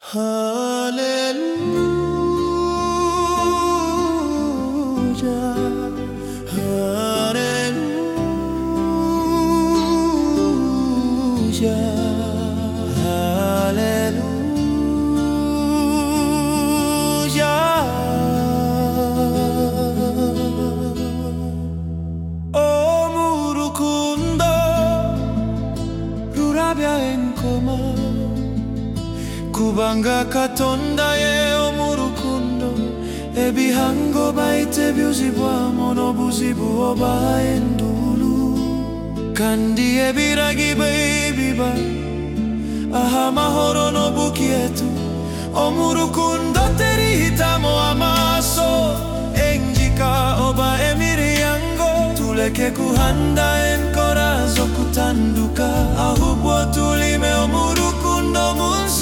Hallelujah, hallelujah, hallelujah. O murukundo rurabya enkoma kubanga Katonda ye omurukundo ebihango baite byuzibwamu n'obuzibu oba endulu kandi ebiragibe biba aha amahoro n'obukyetu omurukundo terihitamo amaaso enjika oba emiryango tuleke kuhanda enkora z'okutanduka ahubwo tulime omurukundo munsi